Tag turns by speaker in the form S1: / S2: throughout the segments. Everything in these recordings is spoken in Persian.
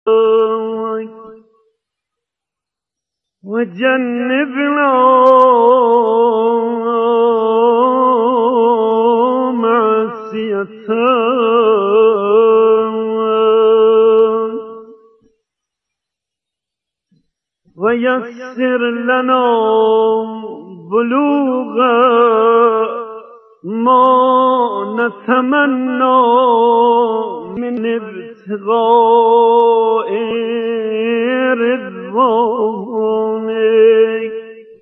S1: وجنبنا معصيته ويسر لنا بلوغ ما نتمنى من ابتغاء رضوانك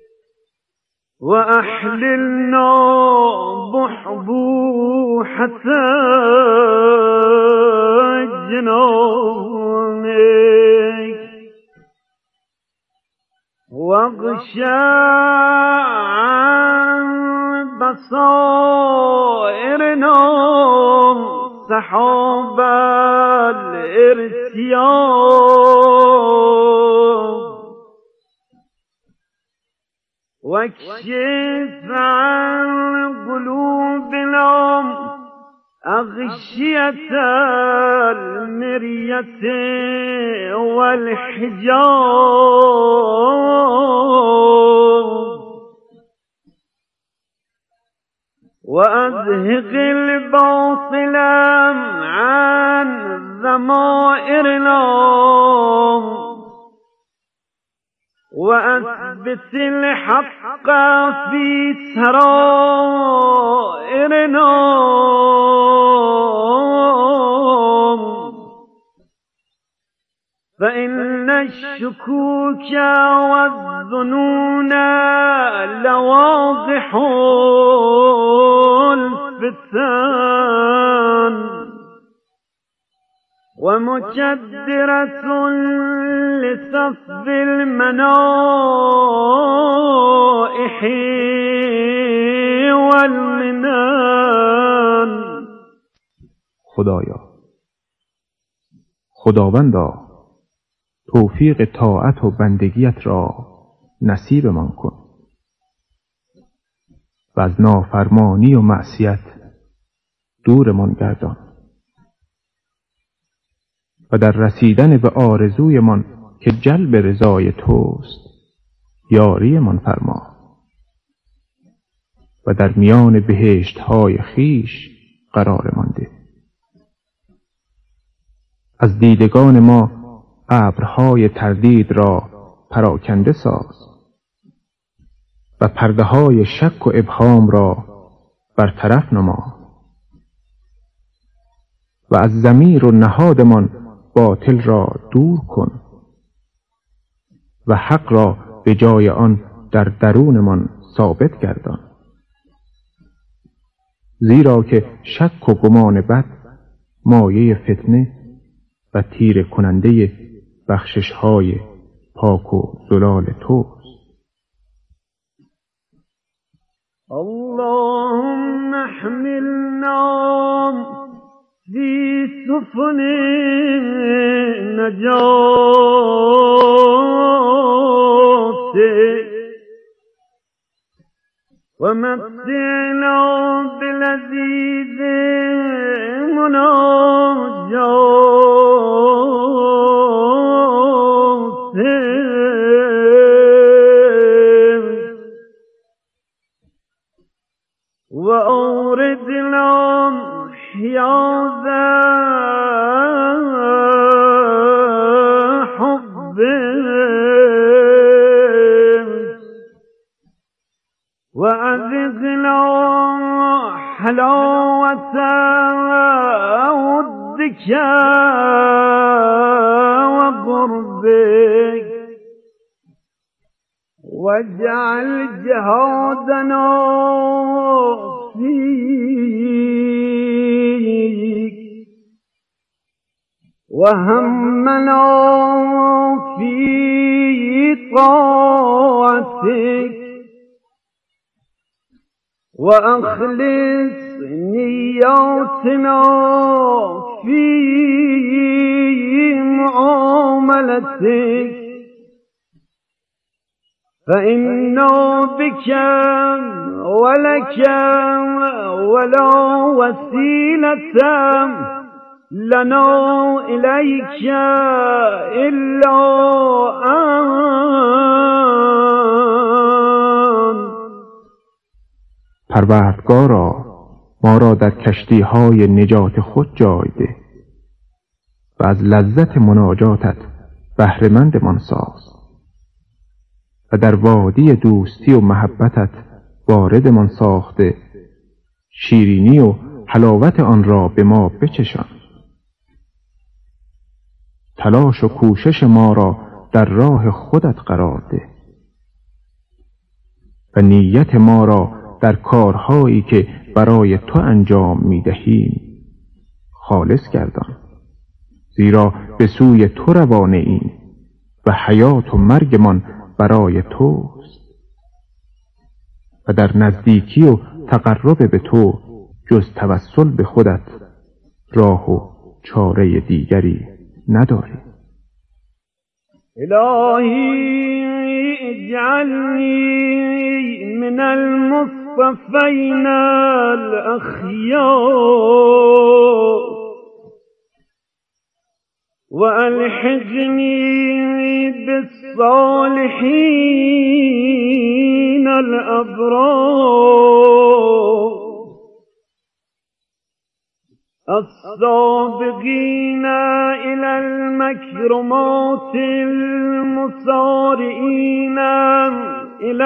S1: وأحللنا بحبوحة جنانك واغشى عن بصائرنا سحاب الارتياب واكشف عن قلوبنا أغشية المرية والحجاب وأذهق الباطل عن ضمائرنا وأثبت الحق في سرائرنا فإن الشكوك والظنون لواضح الفتان ومكدرة لسفب المنائح والمنان.
S2: خدایا، خداوندا، توفیق طاعت و بندگیت را نصیبمان کن و از نافرمانی و معصیت دورمان گردان و در رسیدن به آرزویمان که جلب رضای توست یاریمان فرما و در میان بهشت‌های خویش قرارمان ده. از دیدگان ما ابرهای تردید را پراکنده ساز و پرده‌های شک و ابهام را برطرف نما و از ضمیر و نهادمان باطل را دور کن و حق را به جای آن در درونمان ثابت گردان، زیرا که شک و گمان بد مایه فتنه و تیره کننده بخشش‌های پاک و زلال توست.
S1: اللهم احملنا في سفن نجاتك ومتعنا بلذيذ مناجاتك وأوردنا حياض حبك وأذقنا حلاوة ودك وقربك واجعل جهادنا فيك وهمنا في طاعتك وأخلص نياتنا في معاملتك فإنه بك ولك ولا وسيلة لنا إليك إلا أنت.
S2: پروردگارا ما را در کشتی‌های نجات خود جای ده و از لذت مناجاتت بهره‌مندمان ساز و در وادی دوستی و محبتت واردمان ساخته شیرینی و حلاوت آن را به ما بچشان. تلاش و کوشش ما را در راه خودت قرار ده و نیت ما را در کارهایی که برای تو انجام می‌دهیم خالص گردان، زیرا به سوی تو روانه ایم و حیات و مرگمان برای توست و در نزدیکی و تقرب به تو جز توسل به خودت راه و چاره دیگری نداری.
S1: الهی اجعلنی من المصطفین الاخیار و الحقنی بالصالحین الابرار السابقين إلى المكرمات المسارعين إلى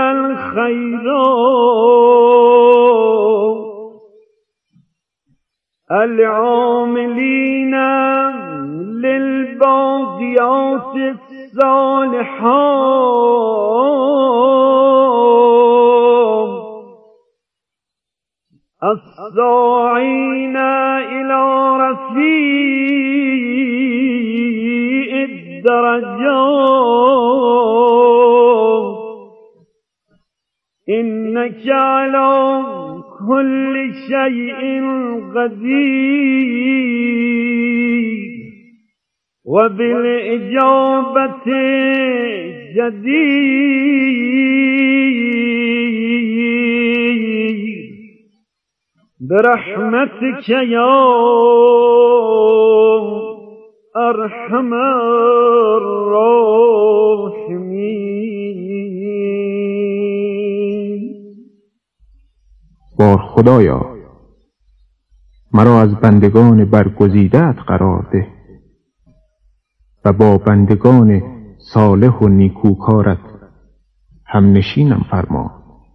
S1: الخيرات العاملين للباقيات الصالحات الساعين إلى رفيع الدرجات إنك على كل شيء قدير وبالإجابة جدير برحمتك يا ارحم الراحمین.
S2: بار خدایا مرا از بندگان برگزیده‌ات قرار ده و با بندگان صالح و نیکوکارت هم نشینم فرما،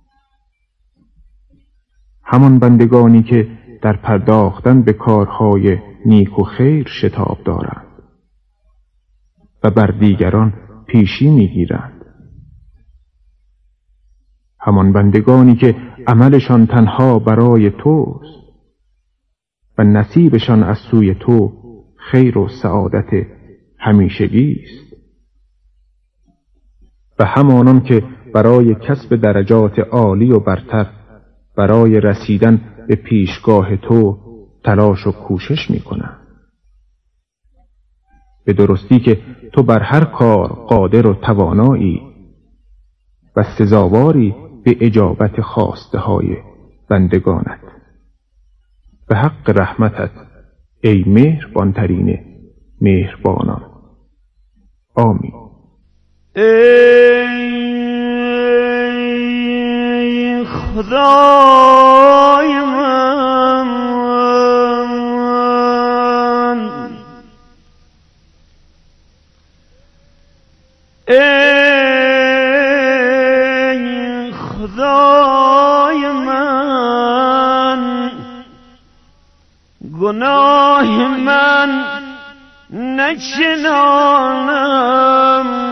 S2: همان بندگانی که در پرداختن به کارهای نیک و خیر شتاب دارند و بر دیگران پیشی میگیرند، همان بندگانی که عملشان تنها برای توست و نصیبشان از سوی تو خیر و سعادت همیشگی است، و همانان که برای کسب درجات عالی و برتر برای رسیدن به پیشگاه تو تلاش و کوشش می‌کنند. به درستی که تو بر هر کار قادر و توانایی و سزاواری به اجابت خواسته های بندگانت. به حق رحمتت ای مهربانترین مهربانان. آمین.
S1: ای خدای من، ای خدای من، گناه من نچنانم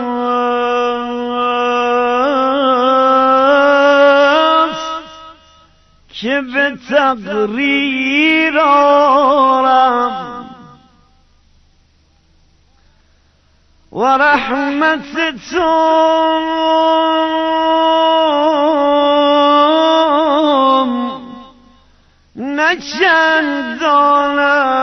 S1: که به تقریر آرم و رحمت تو نچندان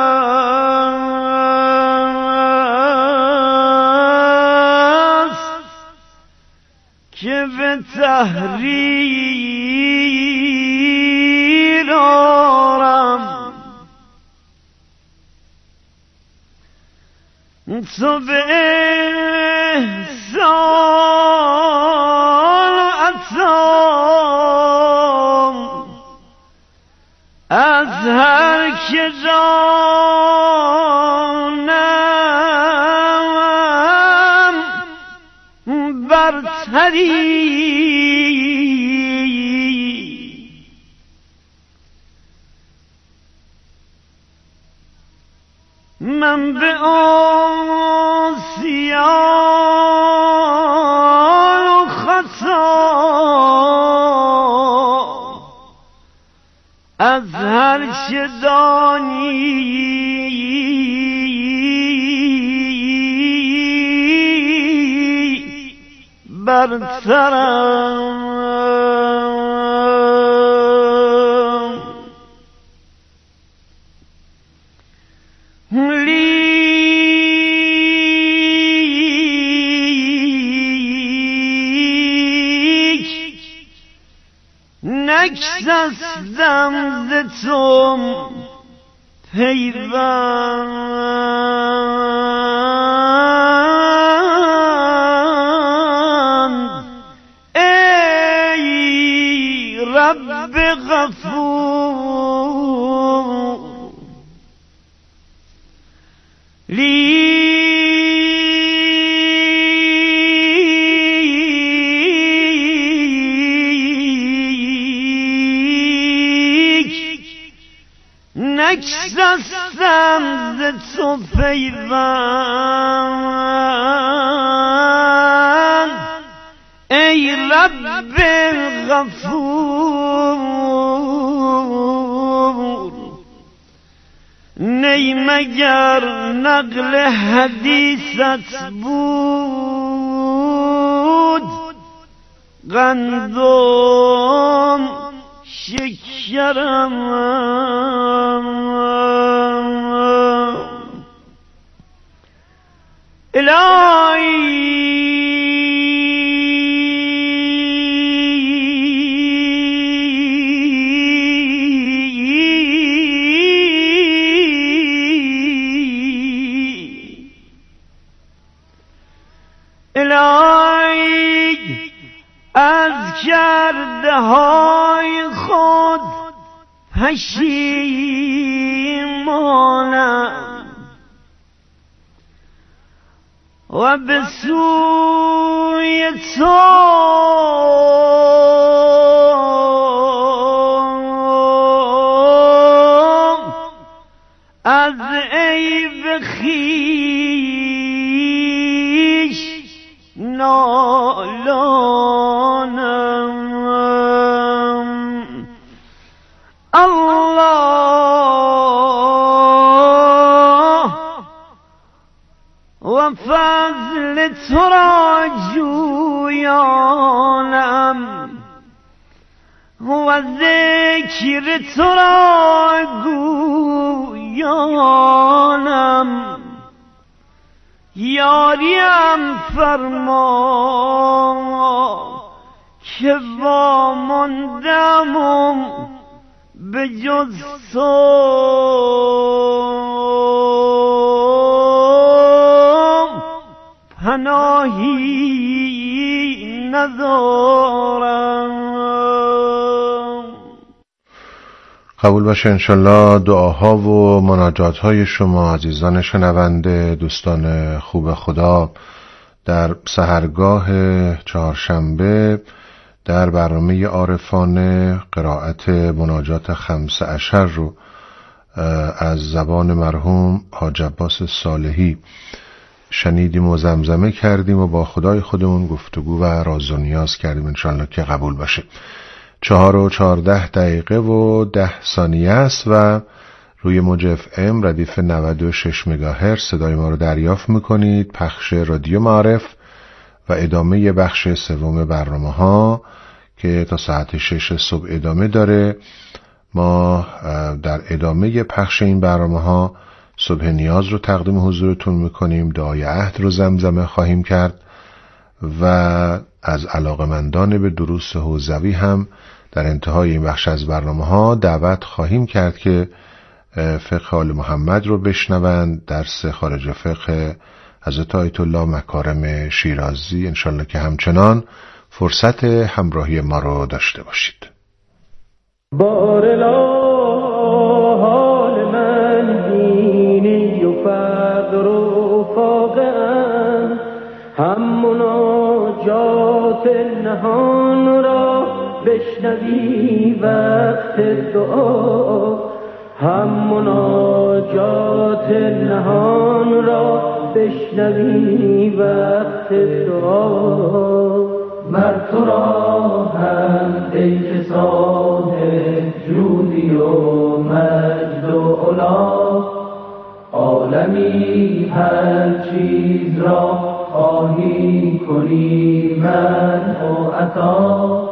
S1: است که به تحریر آرم تو به احسان و عطا از هر که جانم برتری. من به عصیان و خطا از هر چه دانی برترم. نگسستم ز تو پیوند ای رب غفور. نگسستم ز تو پیوند ای رب غفور. نی مگر نقل حدیثت بود قندم شکرم. الهی از کرده های خود پشیمانم و به سوی تو از عیب خویش نالانم. الله و فضل تو را جویانم و ذکر تو را گویانم. یاریم فرما که واماندم به جز تو پناهی ندارم.
S3: قبول باشه انشالله دعاها و مناجات های شما عزیزان شنونده، دوستان خوب خدا، در سحرگاه چهارشنبه در برنامه عارفانه قرائت مناجات 15 رو از زبان مرحوم حاج عباس صالحی شنیدیم و زمزمه کردیم و با خدای خودمون گفتگو و راز و نیاز کردیم انشالله که قبول باشه. 4:14 و 10 ثانیه است و روی موج FM ردیف 96 مگاهرتز صدای ما رو دریافت میکنید. پخش رادیو معارف و ادامه بخش سوم برنامه ها که تا ساعت 6 صبح ادامه داره. ما در ادامه پخش این برنامه ها صبح نیاز رو تقدیم حضورتون میکنیم، دعای عهد رو زمزمه خواهیم کرد و از علاقمندان به دروس حوزوی هم در انتهای این بخش از برنامه ها دعوت خواهیم کرد که فقه آل محمد رو بشنوند، درس خارج فقه حضرت آیت الله مکارم شیرازی. انشالله که همچنان فرصت همراهی ما رو داشته باشید.
S4: بارلا حال من دینی و فقر و فاقه‌ام، هم مناجات نهان را بشنوی وقت دعا، هم مناجات نهان را بشنوی وقت دعا. مر تو را هم ای که صاحب جودی و مجد و علا، عالمی هر چیز را خواهی کنی من و عطا.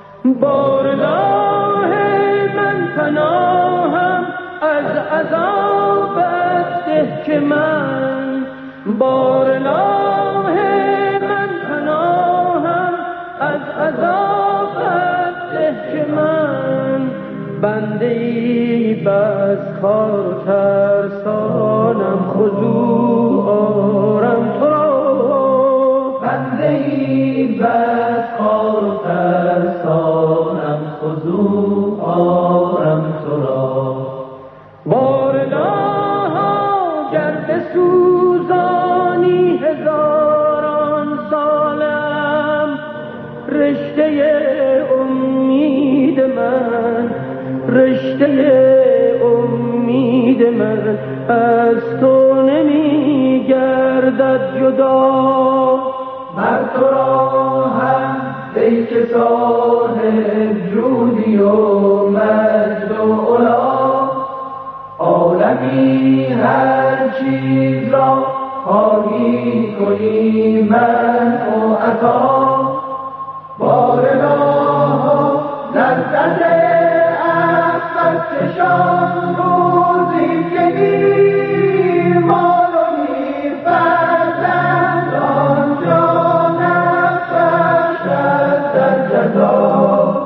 S4: بارگاه من پناهم از عذابت ده که من، بارگاه من پناهم از عذابت ده که من، بنده ای بس خار و ترسانم خضوع آرم تو را، بنده ای بس خار و ترسانم خضوع آرم تو را. بارگاها گر بسوزانی هزاران سالم، رشته امید من، رشته امید من از تو نمی گردد جدا. مر تو را هم ای که صاحب جودی و مجد و علا، عالمی هر چیز را خواهی کنی من و عطا. بارگاه لذت عفت چشان روزی که دیر مال و نیر فرزند آنجا نفسش در جزا.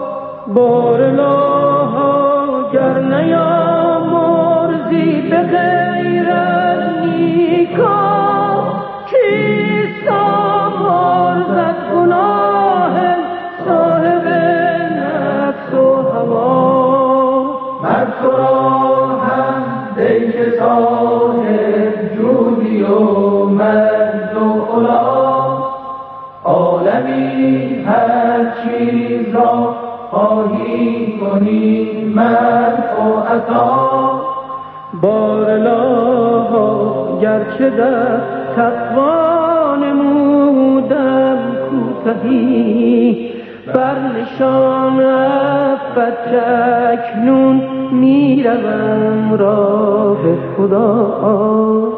S4: بارگاه گر نیامرزی به غیر از نیکا، چیست آمرزد گناه صاحب نفس و هوا. مر تو را هم ای که صاحب جودی و مجد و علا، عالمی هر چیز را خواهی کنی من و عطا. بارلا گرچه در تقوا نمودم کوتهی، بر نشان عفت اکنون میروم راه خدا.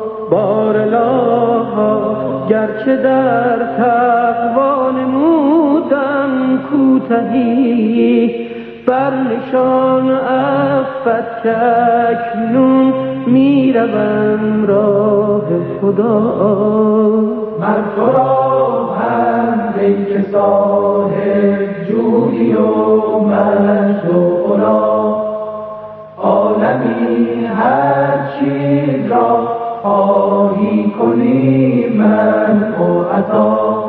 S4: بارلا گرچه در تقوا نمودم کوتهی، بر نشان عفت اکنون میروم راه خدا. مر تو را هم ای که صاحب جودی و مجد و علا، عالمی هر چیز را خواهی کنی من و عطا.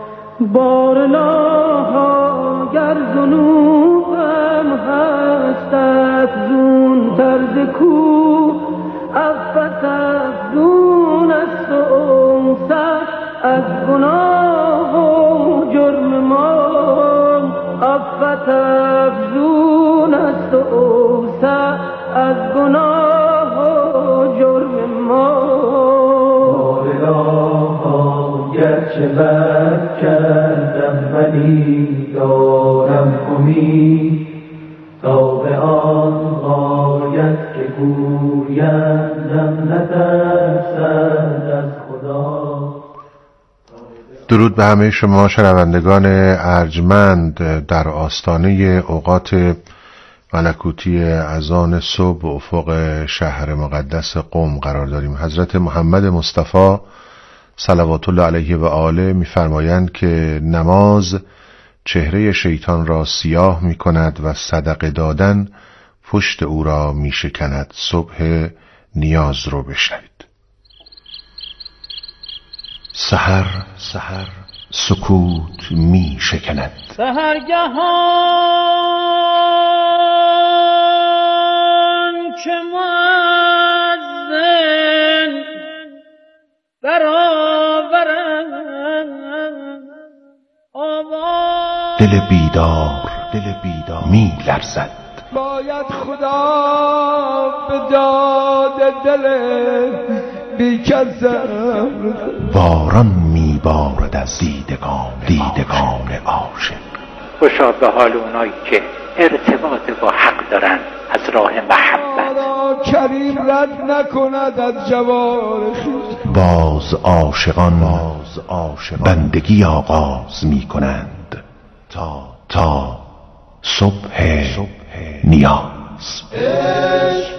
S4: بارلاها گر ذنوبم هست افزون ترز کو، عفت افزون است و اوسع از گناه و جرم ما، عفت افزون است و اوسع از گناه و جرم ما. بارگاها گرچه بد کردم ولی دارم امید، تا به آن غایت که گویندم نترسد از خدا.
S3: درود به همه شما شنوندگان ارجمند. در آستانه اوقات ملکوتی اذان صبح و افق شهر مقدس قم قرار داریم. حضرت محمد مصطفی صلوات الله علیه و آله می‌فرمایند که نماز چهره شیطان را سیاه می‌کند و صدقه دادن پشت او را می‌شکند. صبح نیاز رو بشنوید. سحر سکوت می شکند.
S1: سحرگهان که مؤذن برآورد آواز،
S3: دل بیدار می لرزد.
S4: باید خدا به داد دل بیکسم،
S3: باران می بارد از دیدگان عاشق.
S5: خوشا به حال اونایی که ارتباط با حق دارن از راه محبت.
S4: کریم رد نکند از جوار خویش.
S3: باز عاشقان بندگی آغاز می کنند تا صبح نیاز.
S4: عشق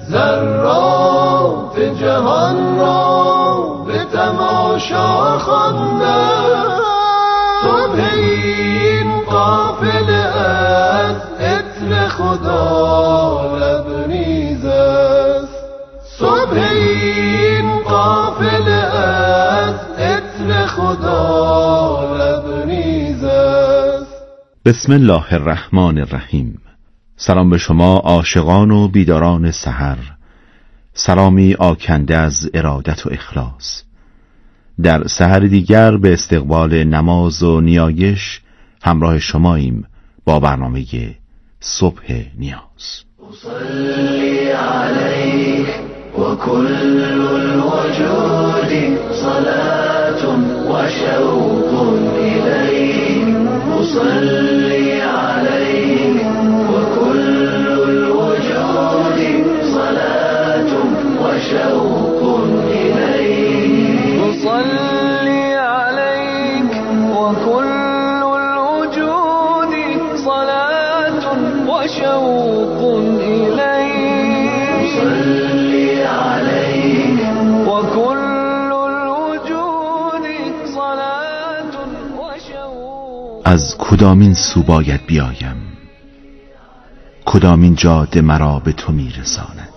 S4: ذرات جهان را به تماشا خواندند، صبح این قافله از عطر خدا لبریز است، صبح این قافله از عطر خدا لبریز است.
S6: بسم الله الرحمن الرحیم. سلام به شما عاشقان و بیداران سحر، سلامی آکنده از ارادت و اخلاص. در سحر دیگر به استقبال نماز و نیایش همراه شماییم با برنامه صبح نیاز.
S4: أصلي عليك وكل الوجود صلاة وشوق إليك، أصلي عليك وكل الوجود صلاة وشوق إليك، أصلي عليك وكل الوجود صلاة وشوق إليك، أصلي عليك وكل الوجود صلاة وشوق.
S6: از کدامین سو باید بیایم، کدامین جاده مرا به تو میرساند؟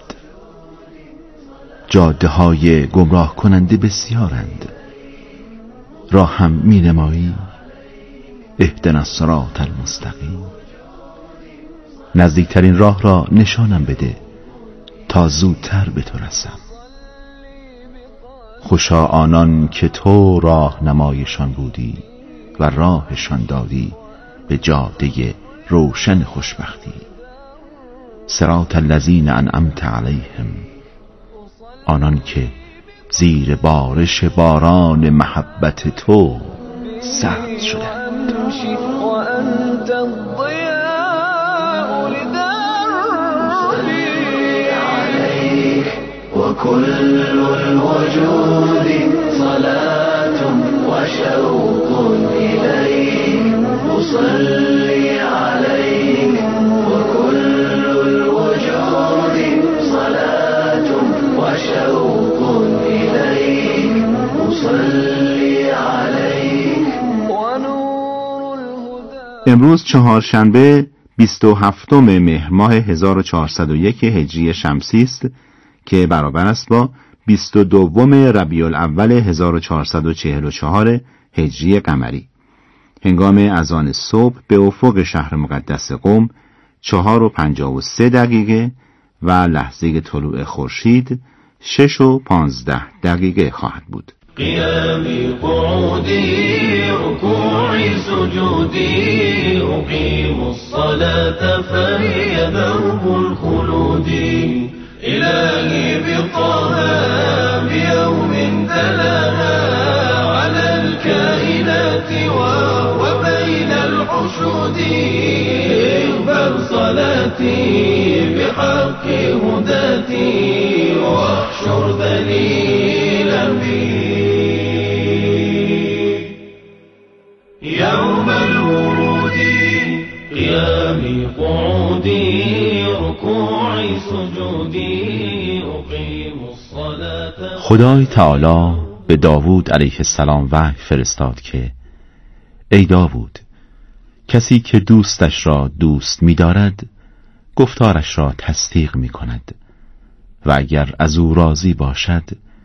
S6: جاده های گمراه کننده بسیارند، راه هم می نمایی. اهدنا الصراط المستقیم. نزدیکترین راه را نشانم بده تا زودتر به تو رسم. خوشا آنان که تو راه نمایشان بودی و راهشان دادی به جاده روشن خوشبختی. صراط الذین انعمت علیهم، آنان که زیر بارش باران محبت تو سرد شدند.
S4: وأنت الضياء لدربي عليك وكل الوجود صلاة وشوق إليك، أصلي عليك وكل الوجود صلاة وشوق إليك، أصلي عليك ونور الهدى.
S6: امروز چهارشنبه 27 مهر ماه 1401 هجری شمسی است که برابر است با 22 ربیع الاول 1444 هجری قمری. هنگام اذان صبح به افق شهر مقدس قم 4:53 و لحظه طلوع خورشید 6:15 خواهد بود.
S4: قيامي قعودي ركوعي سجودي أقيم الصلاة فهي درب الخلود، إلهي بطه بيوم تلاها على الكائنات وبين الحشود، اقبل صلاتي بحق هداتي واحشر ذليلا بي يوم الورود، قيامي قعودي ركوعي سجودي أقيم الصلاة.
S6: خدای تعالی به داوود علیه السلام وحی فرستاد که ای داوود، کسی که دوستش را دوست می‌دارد گفتارش را تصدیق می‌کند و اگر از او راضی باشد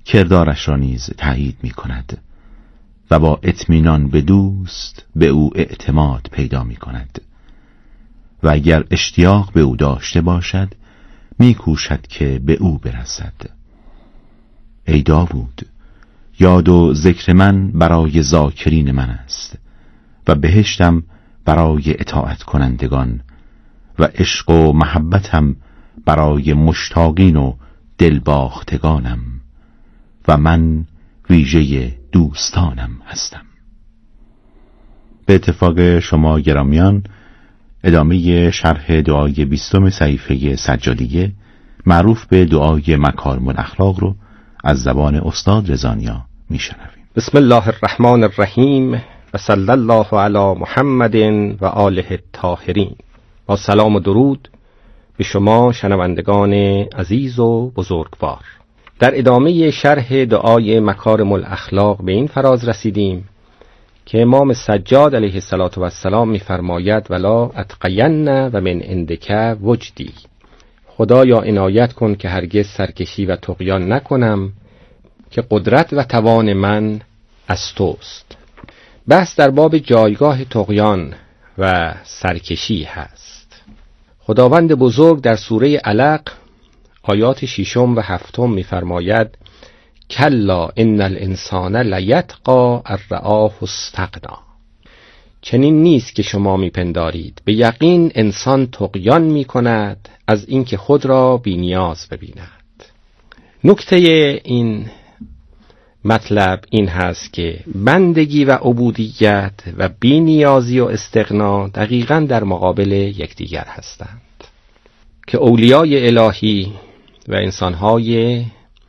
S6: کردارش را نیز تایید می کند و با اطمینان به دوست به او اعتماد پیدا می کند و اگر اشتیاق به او داشته باشد می کوشد که به او برسد. ای داوود، یاد و ذکر من برای ذاکرین من است و بهشتم برای اطاعت کنندگان و عشق و محبتم برای مشتاقین و دلباختگانم و من ویژه دوستانم هستم. به اتفاق شما گرامیان، ادامه شرح دعای 20 صحیفه سجادیه معروف به دعای مکارم الاخلاق رو از زبان استاد رضانیا میشنویم.
S7: بسم الله الرحمن الرحیم و صلی الله علی محمد و آله الطاهرین. با سلام و درود به شما شنوندگان عزیز و بزرگوار. در ادامه شرح دعای مکارم الاخلاق به این فراز رسیدیم که امام سجاد علیه السلام می‌فرماید ولا اتقین و من عندک وجدی، خدایا عنایت کن که هرگز سرکشی و طغیان نکنم که قدرت و توان من از توست. بحث در باب جایگاه طغیان و سرکشی هست. خداوند بزرگ در سوره علق آیات 6 و 7 می‌فرماید کلا ان الانسان لیطغی ان رآه استغنی. چنین نیست که شما میپندارید، به یقین انسان طغیان میکند از اینکه خود را بی نیاز ببیند. نکته این مطلب این هست که بندگی و عبودیت و بی نیازی و استغنا دقیقاً در مقابل یکدیگر هستند که اولیای الهی و انسانهای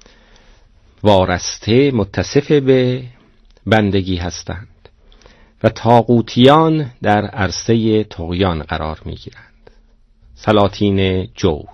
S7: وارسته متصف به بندگی هستند و طاغوتیان در عرصه طغیان قرار می‌گیرند، سلاطین جور.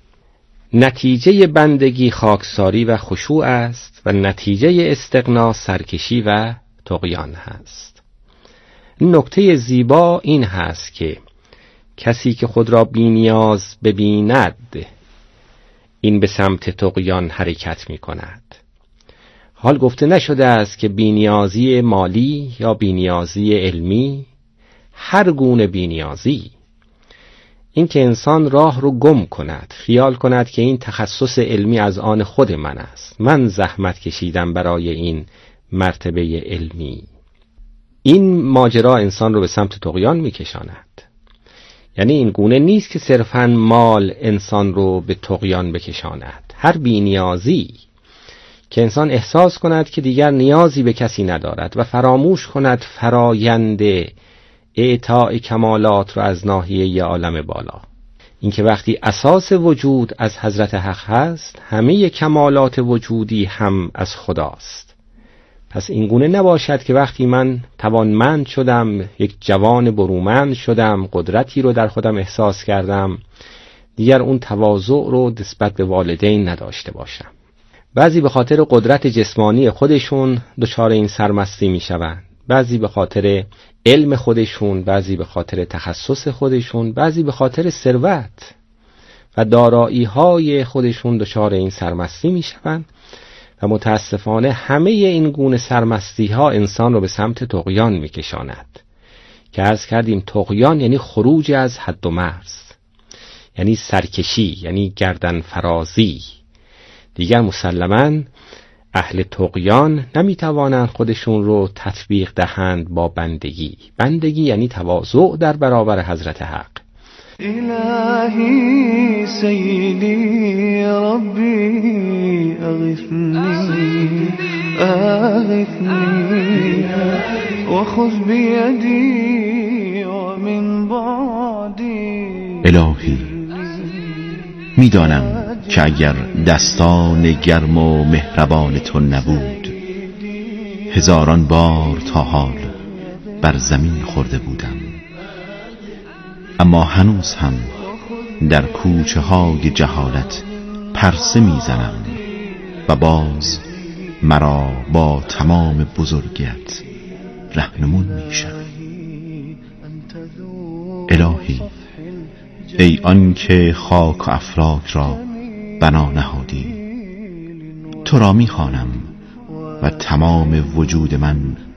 S7: نتیجه بندگی خاکساری و خشوع است و نتیجه استغنا سرکشی و طغیان هست. نکته زیبا این هست که کسی که خود را بی نیاز ببیند این به سمت طغیان حرکت می‌کند. حال گفته نشده است که بی‌نیازی مالی یا بی‌نیازی علمی، هر گونه بی‌نیازی، این که انسان راه رو گم کند، خیال کند که این تخصص علمی از آن خود من است، من زحمت کشیدم برای این مرتبه علمی، این ماجرا انسان رو به سمت طغیان میکشاند. یعنی این گونه نیست که صرفاً مال انسان رو به طغیان بکشاند. هر بی‌نیازی که انسان احساس کند که دیگر نیازی به کسی ندارد و فراموش کند فرایند اعطاء کمالات را از ناحیه عالم بالا، این که وقتی اساس وجود از حضرت حق هست، همه کمالات وجودی هم از خداست. پس این گونه نباشد که وقتی من توانمند شدم، یک جوان برومند شدم، قدرتی رو در خودم احساس کردم، دیگر اون تواضع رو نسبت به والدین نداشته باشم. بعضی به خاطر قدرت جسمانی خودشون دچار این سرمستی میشوند، بعضی به خاطر علم خودشون، بعضی به خاطر تخصص خودشون، بعضی به خاطر ثروت و دارایی‌های خودشون دچار این سرمستی میشوند و متاسفانه همه این گونه سرمستی‌ها انسان رو به سمت طغیان میکشاند که عرض کردیم طغیان یعنی خروج از حد و مرز، یعنی سرکشی، یعنی گردن فرازی. دیگر مسلماً اهل طغیان نمیتوانند خودشون رو تطبیق دهند با بندگی. بندگی یعنی تواضع در برابر حضرت حق.
S8: الهی سیدی ربی اغثنی و خذ بیدی و من بعدی.
S6: الهی میدانم که اگر دستان گرم و مهربان تو نبود، هزاران بار تا حال بر زمین خورده بودم، اما هنوز هم در کوچه های جهالت پرسه میزنم و باز مرا با تمام بزرگیت رهنمون میشوی. الهی، ای آن که خاک و افلاک را بنا نهادی، تو را می‌خوانم و تمام وجود من